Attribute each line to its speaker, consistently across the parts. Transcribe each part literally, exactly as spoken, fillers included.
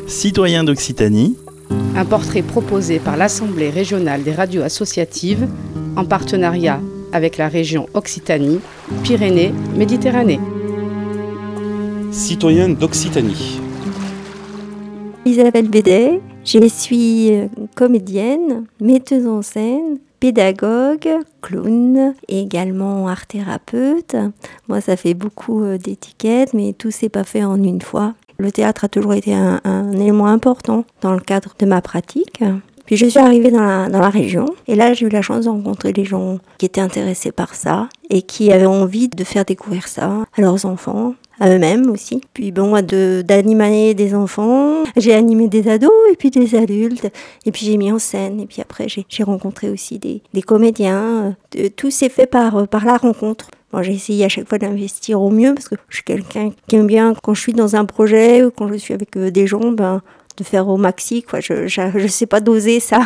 Speaker 1: Citoyens d'Occitanie.
Speaker 2: Un portrait proposé par l'Assemblée régionale des radios associatives en partenariat avec la région Occitanie, Pyrénées-Méditerranée.
Speaker 3: Citoyens d'Occitanie.
Speaker 4: Isabelle Bédet, je suis comédienne, metteuse en scène, pédagogue, clown, et également art-thérapeute. Moi, ça fait beaucoup d'étiquettes, mais tout s'est pas fait en une fois. Le théâtre a toujours été un, un élément important dans le cadre de ma pratique. Puis je suis arrivée dans la, dans la région, et là j'ai eu la chance de rencontrer des gens qui étaient intéressés par ça, et qui avaient envie de faire découvrir ça à leurs enfants, à eux-mêmes aussi. Puis bon, de, d'animer des enfants, j'ai animé des ados et puis des adultes, et puis j'ai mis en scène, et puis après j'ai, j'ai rencontré aussi des, des comédiens. De, tout s'est fait par, par la rencontre. Bon, j'ai essayé à chaque fois d'investir au mieux, parce que je suis quelqu'un qui aime bien, quand je suis dans un projet ou quand je suis avec des gens, ben, de faire au maxi, quoi. Je, je, je sais pas doser ça.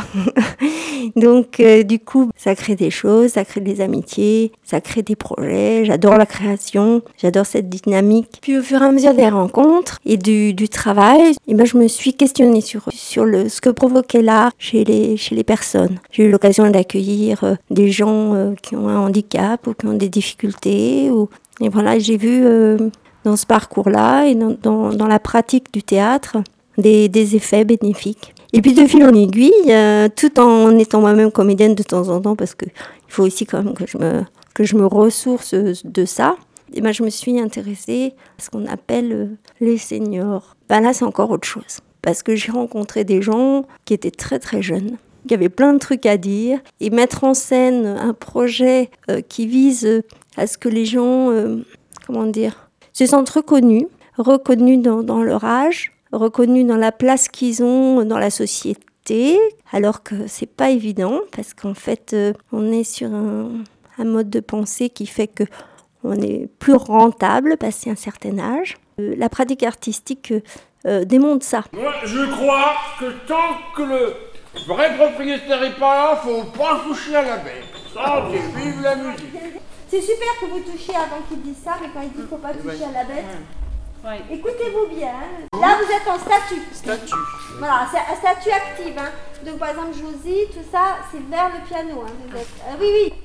Speaker 4: Donc, euh, du coup, ça crée des choses, ça crée des amitiés, ça crée des projets. J'adore la création, j'adore cette dynamique. Puis, au fur et à mesure des rencontres et du, du travail, et ben, je me suis questionnée sur, sur le, ce que provoquait l'art chez les, chez les personnes. J'ai eu l'occasion d'accueillir euh, des gens euh, qui ont un handicap ou qui ont des difficultés. Ou... Et voilà, j'ai vu euh, dans ce parcours-là et dans, dans, dans la pratique du théâtre, Des, des effets bénéfiques. Et puis de fil en aiguille, euh, tout en étant moi-même comédienne de temps en temps, parce qu'il faut aussi quand même que je me, que je me ressource de ça, et ben je me suis intéressée à ce qu'on appelle euh, les seniors. Ben là, c'est encore autre chose. Parce que j'ai rencontré des gens qui étaient très très jeunes, qui avaient plein de trucs à dire, et mettre en scène un projet euh, qui vise à ce que les gens, euh, comment dire, se sentent reconnus, reconnus dans, dans leur âge, reconnus dans la place qu'ils ont dans la société, alors que c'est pas évident, parce qu'en fait, euh, on est sur un, un mode de pensée qui fait que on est plus rentable passé un certain âge. Euh, la pratique artistique euh, démontre ça.
Speaker 5: Moi, je crois que tant que le vrai propriétaire est pas là, faut pas toucher à la bête. Ça, c'est vive la musique.
Speaker 6: C'est super que vous touchiez avant qu'il dise ça, mais quand il dit faut pas toucher à la bête. Ouais. Écoutez-vous bien. Là, vous êtes en statut.
Speaker 3: Statut.
Speaker 6: Voilà, c'est un statut actif. Hein. Donc, par exemple, Josie, tout ça, c'est vers le piano. Hein, vous êtes... euh, oui, oui.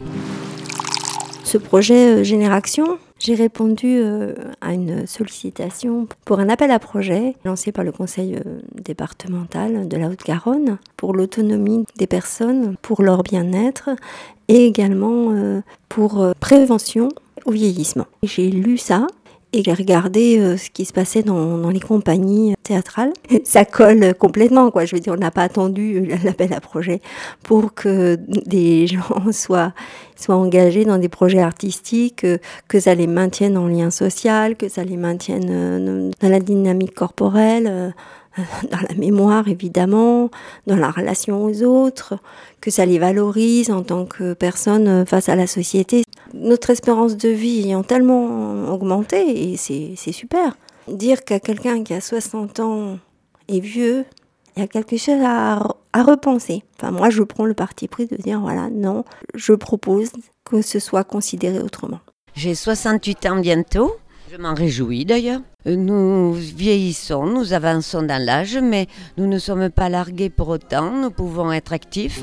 Speaker 4: Ce projet euh, Génération, j'ai répondu euh, à une sollicitation pour un appel à projet lancé par le conseil euh, départemental de la Haute-Garonne pour l'autonomie des personnes, pour leur bien-être et également euh, pour euh, prévention au vieillissement. Et j'ai lu ça. Et j'ai regardé euh, ce qui se passait dans, dans les compagnies théâtrales. Ça colle complètement, quoi. Je veux dire, on n'a pas attendu l'appel à projet pour que des gens soient, soient engagés dans des projets artistiques, que, que ça les maintienne en lien social, que ça les maintienne euh, dans la dynamique corporelle, euh, dans la mémoire évidemment, dans la relation aux autres, que ça les valorise en tant que personne face à la société. Notre espérance de vie ayant tellement augmenté, et c'est, c'est super. Dire qu'à quelqu'un qui a soixante ans est vieux, il y a quelque chose à, à repenser. Enfin, moi, je prends le parti pris de dire, voilà, non, je propose que ce soit considéré autrement.
Speaker 7: J'ai soixante-huit ans bientôt. Je m'en réjouis d'ailleurs. Nous vieillissons, nous avançons dans l'âge, mais nous ne sommes pas largués pour autant, nous pouvons être actifs.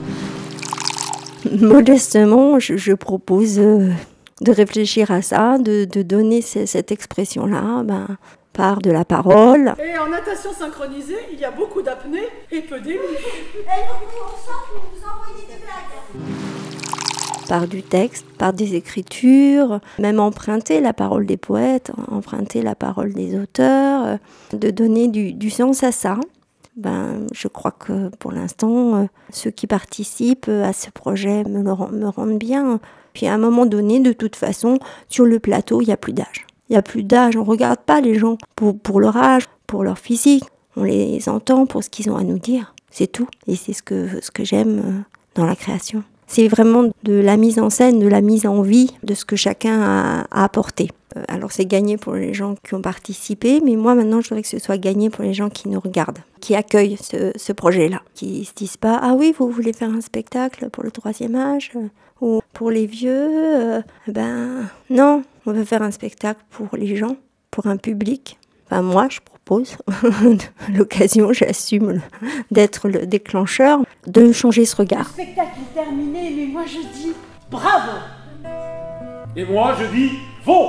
Speaker 4: Modestement, je, je propose euh, de réfléchir à ça, de, de donner c- cette expression-là ben, par de la parole.
Speaker 8: Et en natation synchronisée, il y a beaucoup d'apnée et peu d'ému.
Speaker 6: Et vous, on sent que vous envoyez des blagues.
Speaker 4: Par du texte, par des écritures, même emprunter la parole des poètes, emprunter la parole des auteurs, euh, de donner du, du sens à ça. Ben, je crois que pour l'instant, euh, ceux qui participent à ce projet me, le, me rendent bien. Puis à un moment donné, de toute façon, sur le plateau, il n'y a plus d'âge. Il n'y a plus d'âge, on ne regarde pas les gens pour, pour leur âge, pour leur physique. On les entend pour ce qu'ils ont à nous dire, c'est tout. Et c'est ce que, ce que j'aime euh, dans la création. C'est vraiment de la mise en scène, de la mise en vie de ce que chacun a, a apporté. Euh, alors c'est gagné pour les gens qui ont participé, mais moi maintenant je voudrais que ce soit gagné pour les gens qui nous regardent, qui accueillent ce, ce projet-là, qui se disent pas « Ah oui, vous voulez faire un spectacle pour le troisième âge euh, ou pour les vieux euh, ?» Ben non, on veut faire un spectacle pour les gens, pour un public. Enfin moi je propose propose. L'occasion, j'assume d'être le déclencheur, de changer ce regard.
Speaker 6: Le spectacle est terminé, mais moi je dis bravo.
Speaker 5: Et moi, je dis faux.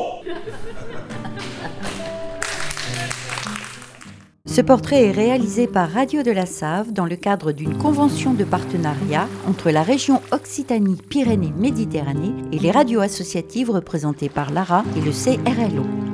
Speaker 1: Ce portrait est réalisé par Radio de la Save dans le cadre d'une convention de partenariat entre la région Occitanie-Pyrénées-Méditerranée et les radios associatives représentées par l'A R A et le C R L O.